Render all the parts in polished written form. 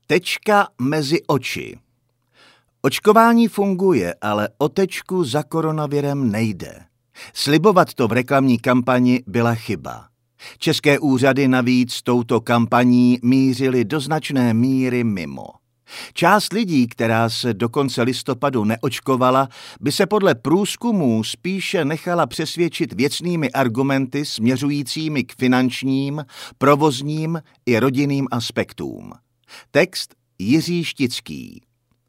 Tečka mezi oči. Očkování funguje, ale o tečku za koronavirem nejde. Slibovat to v reklamní kampani byla chyba. České úřady navíc touto kampaní mířily do značné míry mimo. Část lidí, která se do konce listopadu neočkovala, by se podle průzkumů spíše nechala přesvědčit věcnými argumenty směřujícími k finančním, provozním i rodinným aspektům. Text Jiří Štický.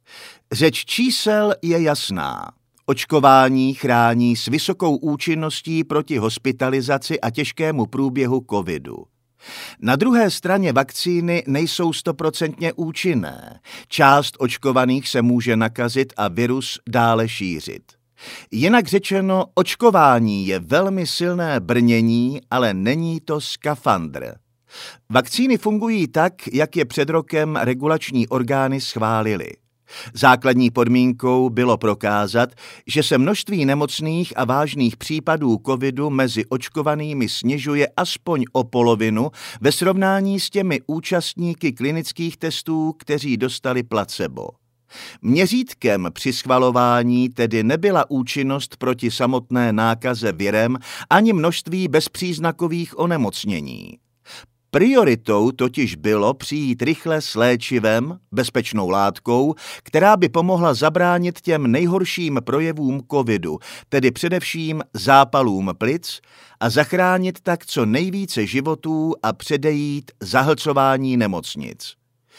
Řeč čísel je jasná. Očkování chrání s vysokou účinností proti hospitalizaci a těžkému průběhu covidu. Na druhé straně vakcíny nejsou 100% účinné. Část očkovaných se může nakazit a virus dále šířit. Jinak řečeno, očkování je velmi silné brnění, ale není to skafandr. Vakcíny fungují tak, jak je před rokem regulační orgány schválily. Základní podmínkou bylo prokázat, že se množství nemocných a vážných případů covidu mezi očkovanými snižuje aspoň o polovinu ve srovnání s těmi účastníky klinických testů, kteří dostali placebo. Měřítkem při schvalování tedy nebyla účinnost proti samotné nákaze virem ani množství bezpříznakových onemocnění. Prioritou totiž bylo přijít rychle s léčivem, bezpečnou látkou, která by pomohla zabránit těm nejhorším projevům covidu, tedy především zápalům plic, a zachránit tak co nejvíce životů a předejít zahlcování nemocnic.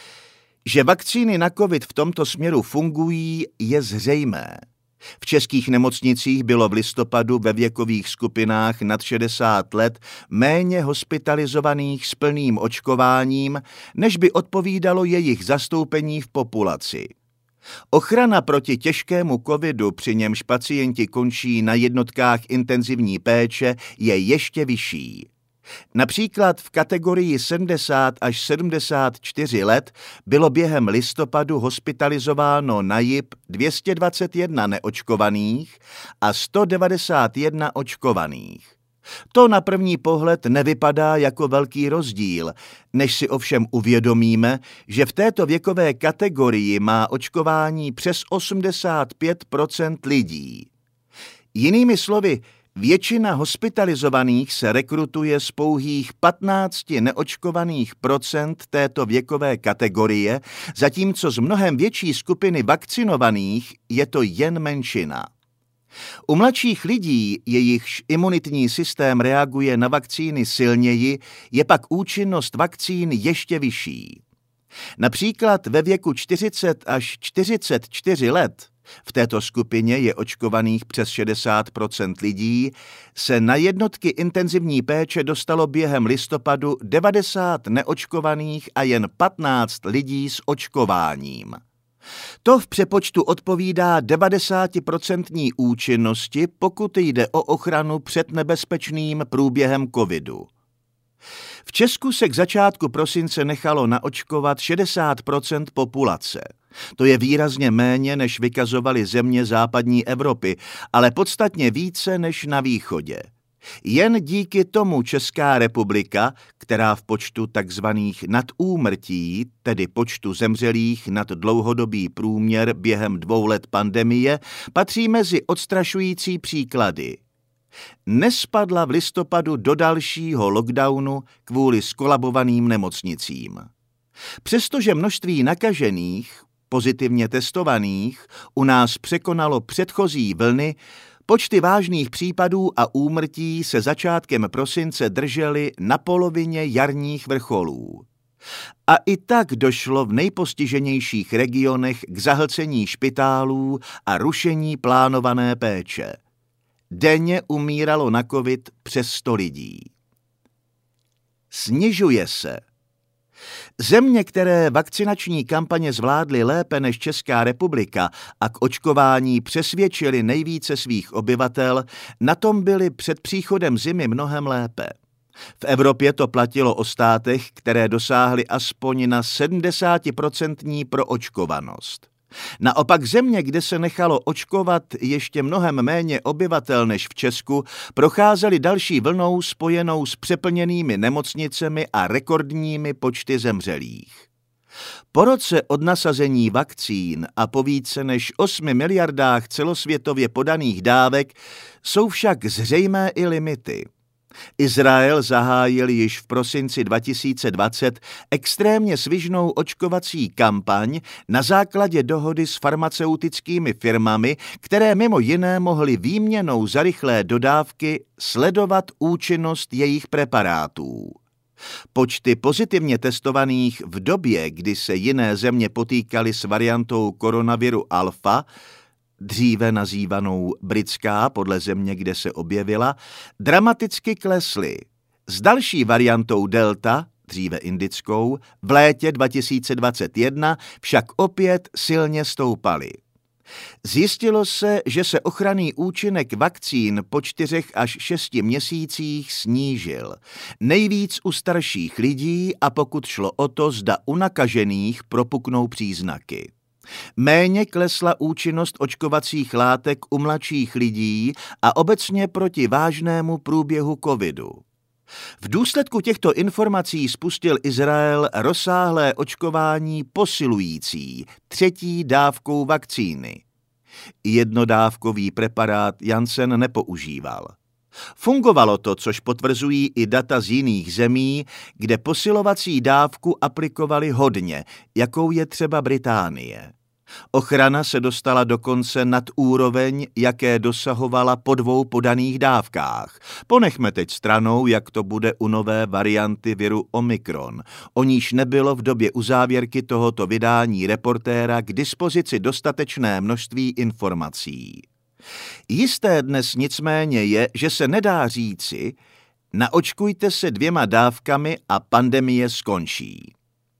Že vakcíny na covid v tomto směru fungují, je zřejmé. V českých nemocnicích bylo v listopadu ve věkových skupinách nad 60 let méně hospitalizovaných s plným očkováním, než by odpovídalo jejich zastoupení v populaci. Ochrana proti těžkému covidu, při němž pacienti končí na jednotkách intenzivní péče, je ještě vyšší. Například v kategorii 70 až 74 let bylo během listopadu hospitalizováno na JIP 221 neočkovaných a 191 očkovaných. To na první pohled nevypadá jako velký rozdíl, než si ovšem uvědomíme, že v této věkové kategorii má očkování přes 85% lidí. Jinými slovy, většina hospitalizovaných se rekrutuje z pouhých 15 neočkovaných procent této věkové kategorie, zatímco z mnohem větší skupiny vakcinovaných je to jen menšina. U mladších lidí, jejichž imunitní systém reaguje na vakcíny silněji, je pak účinnost vakcín ještě vyšší. Například ve věku 40 až 44 let, v této skupině je očkovaných přes 60% lidí, se na jednotky intenzivní péče dostalo během listopadu 90 neočkovaných a jen 15 lidí s očkováním. To v přepočtu odpovídá 90% účinnosti, pokud jde o ochranu před nebezpečným průběhem covidu. V Česku se k začátku prosince nechalo naočkovat 60% populace. To je výrazně méně, než vykazovaly země západní Evropy, ale podstatně více než na východě. Jen díky tomu Česká republika, která v počtu takzvaných nadúmrtí, tedy počtu zemřelých nad dlouhodobý průměr během 2 let pandemie, patří mezi odstrašující příklady. Nespadla v listopadu do dalšího lockdownu kvůli skolabovaným nemocnicím. Přestože množství nakažených, pozitivně testovaných, u nás překonalo předchozí vlny, počty vážných případů a úmrtí se začátkem prosince držely na polovině jarních vrcholů. A i tak došlo v nejpostiženějších regionech k zahlcení špitálů a rušení plánované péče. Denně umíralo na covid přes 100 lidí. Snižuje se. Země, které vakcinační kampaně zvládly lépe než Česká republika a k očkování přesvědčily nejvíce svých obyvatel, na tom byly před příchodem zimy mnohem lépe. V Evropě to platilo o státech, které dosáhly aspoň na 70% proočkovanost. Naopak země, kde se nechalo očkovat ještě mnohem méně obyvatel než v Česku, procházely další vlnou spojenou s přeplněnými nemocnicemi a rekordními počty zemřelých. Po roce od nasazení vakcín a po více než 8 miliardách celosvětově podaných dávek jsou však zřejmé i limity. Izrael zahájil již v prosinci 2020 extrémně svižnou očkovací kampaň na základě dohody s farmaceutickými firmami, které mimo jiné mohly výměnou za rychlé dodávky sledovat účinnost jejich preparátů. Počty pozitivně testovaných v době, kdy se jiné země potýkaly s variantou koronaviru alfa, dříve nazývanou britská podle země, kde se objevila, dramaticky klesly. S další variantou delta, dříve indickou, v létě 2021 však opět silně stoupaly. Zjistilo se, že se ochranný účinek vakcín po 4 až 6 měsících snížil. Nejvíc u starších lidí a pokud šlo o to, zda u nakažených propuknou příznaky. Méně klesla účinnost očkovacích látek u mladších lidí a obecně proti vážnému průběhu covidu. V důsledku těchto informací spustil Izrael rozsáhlé očkování posilující 3. dávkou vakcíny. Jednodávkový preparát Janssen nepoužíval. Fungovalo to, což potvrzují i data z jiných zemí, kde posilovací dávku aplikovali hodně, jakou je třeba Británie. Ochrana se dostala dokonce nad úroveň, jaké dosahovala po 2 podaných dávkách. Ponechme teď stranou, jak to bude u nové varianty viru Omikron, o níž nebylo v době uzávěrky tohoto vydání Reportéra k dispozici dostatečné množství informací. Jisté dnes nicméně je, že se nedá říci, naočkujte se 2 dávkami a pandemie skončí.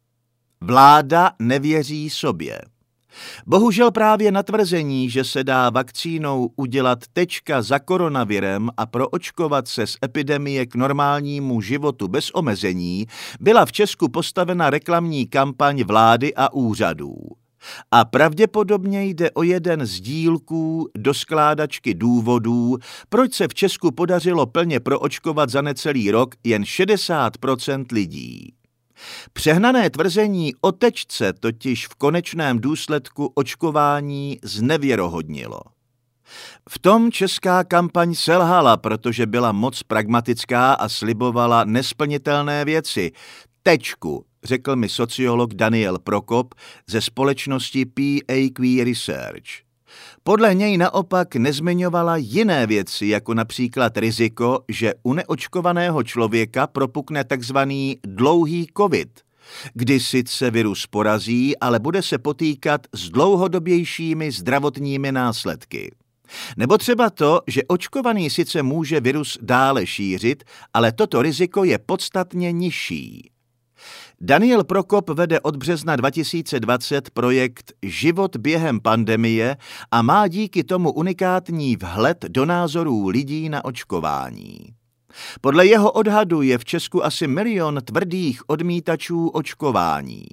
Vláda nevěří sobě. Bohužel právě na tvrzení, že se dá vakcínou udělat tečka za koronavirem a proočkovat se z epidemie k normálnímu životu bez omezení, byla v Česku postavena reklamní kampaň vlády a úřadů. A pravděpodobně jde o jeden z dílků do skládačky důvodů, proč se v Česku podařilo plně proočkovat za necelý rok jen 60% lidí. Přehnané tvrzení o tečce totiž v konečném důsledku očkování znevěrohodnilo. V tom česká kampaň selhala, protože byla moc pragmatická a slibovala nesplnitelné věci. Tečku, řekl mi sociolog Daniel Prokop ze společnosti PAQ Research. Podle něj naopak nezmiňovala jiné věci, jako například riziko, že u neočkovaného člověka propukne takzvaný dlouhý covid, kdy sice virus porazí, ale bude se potýkat s dlouhodobějšími zdravotními následky. Nebo třeba to, že očkovaný sice může virus dále šířit, ale toto riziko je podstatně nižší. Daniel Prokop vede od března 2020 projekt Život během pandemie a má díky tomu unikátní vhled do názorů lidí na očkování. Podle jeho odhadu je v Česku asi 1 milion tvrdých odmítačů očkování.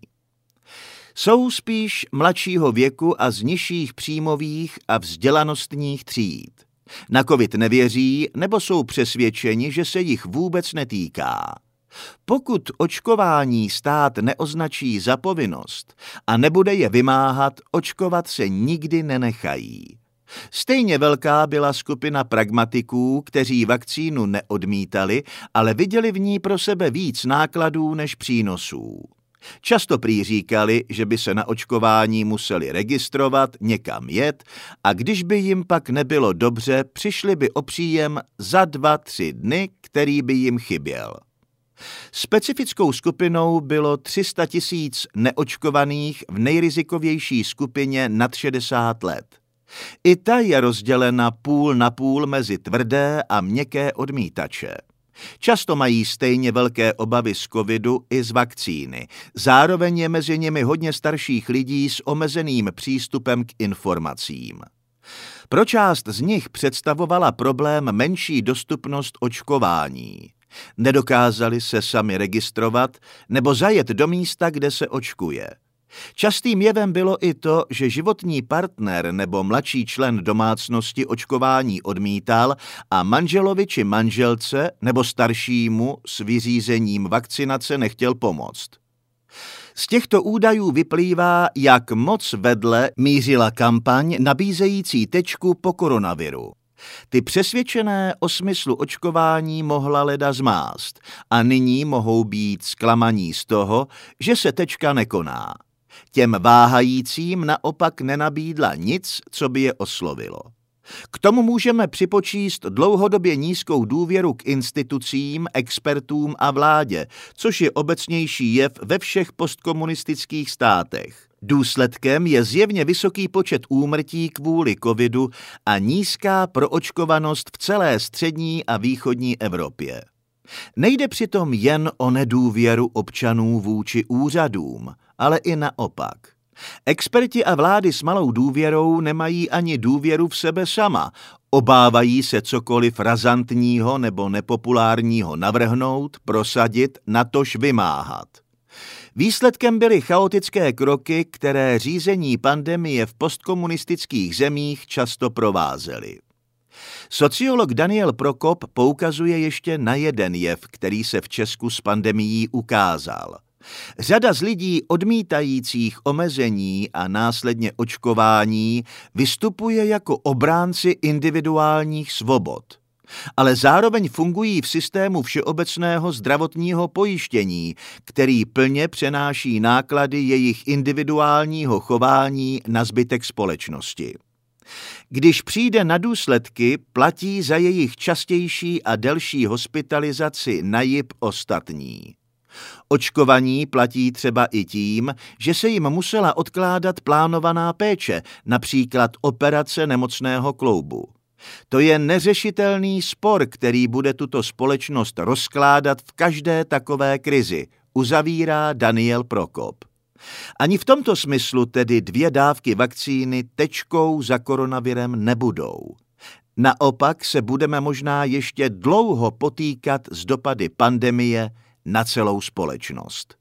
Jsou spíš mladšího věku a z nižších příjmových a vzdělanostních tříd. Na covid nevěří nebo jsou přesvědčeni, že se jich vůbec netýká. Pokud očkování stát neoznačí za povinnost a nebude je vymáhat, očkovat se nikdy nenechají. Stejně velká byla skupina pragmatiků, kteří vakcínu neodmítali, ale viděli v ní pro sebe víc nákladů než přínosů. Často prý říkali, že by se na očkování museli registrovat, někam jet a když by jim pak nebylo dobře, přišli by o příjem za 2-3 dny, který by jim chyběl. Specifickou skupinou bylo 300 000 neočkovaných v nejrizikovější skupině nad 60 let. I ta je rozdělena půl na půl mezi tvrdé a měkké odmítače. Často mají stejně velké obavy z covidu i z vakcíny. Zároveň je mezi nimi hodně starších lidí s omezeným přístupem k informacím. Pro část z nich představovala problém menší dostupnost očkování. Nedokázali se sami registrovat nebo zajet do místa, kde se očkuje. Častým jevem bylo i to, že životní partner nebo mladší člen domácnosti očkování odmítal a manželovi či manželce nebo staršímu s vyřízením vakcinace nechtěl pomoct. Z těchto údajů vyplývá, jak moc vedle mířila kampaň nabízející tečku po koronaviru. Ty přesvědčené o smyslu očkování mohla leda zmást a nyní mohou být zklamaní z toho, že se tečka nekoná. Těm váhajícím naopak nenabídla nic, co by je oslovilo. K tomu můžeme připočíst dlouhodobě nízkou důvěru k institucím, expertům a vládě, což je obecnější jev ve všech postkomunistických státech. Důsledkem je zjevně vysoký počet úmrtí kvůli covidu a nízká proočkovanost v celé střední a východní Evropě. Nejde přitom jen o nedůvěru občanů vůči úřadům, ale i naopak. Experti a vlády s malou důvěrou nemají ani důvěru v sebe sama, obávají se cokoliv razantního nebo nepopulárního navrhnout, prosadit, natož vymáhat. Výsledkem byly chaotické kroky, které řízení pandemie v postkomunistických zemích často provázely. Sociolog Daniel Prokop poukazuje ještě na jeden jev, který se v Česku s pandemií ukázal. Řada z lidí odmítajících omezení a následně očkování vystupuje jako obránci individuálních svobod, ale zároveň fungují v systému všeobecného zdravotního pojištění, který plně přenáší náklady jejich individuálního chování na zbytek společnosti. Když přijde na důsledky, platí za jejich častější a delší hospitalizaci na jib ostatní. Očkovaní platí třeba i tím, že se jim musela odkládat plánovaná péče, například operace nemocného kloubu. To je neřešitelný spor, který bude tuto společnost rozkládat v každé takové krizi, uzavírá Daniel Prokop. Ani v tomto smyslu tedy 2 dávky vakcíny tečkou za koronavirem nebudou. Naopak se budeme možná ještě dlouho potýkat s dopady pandemie na celou společnost.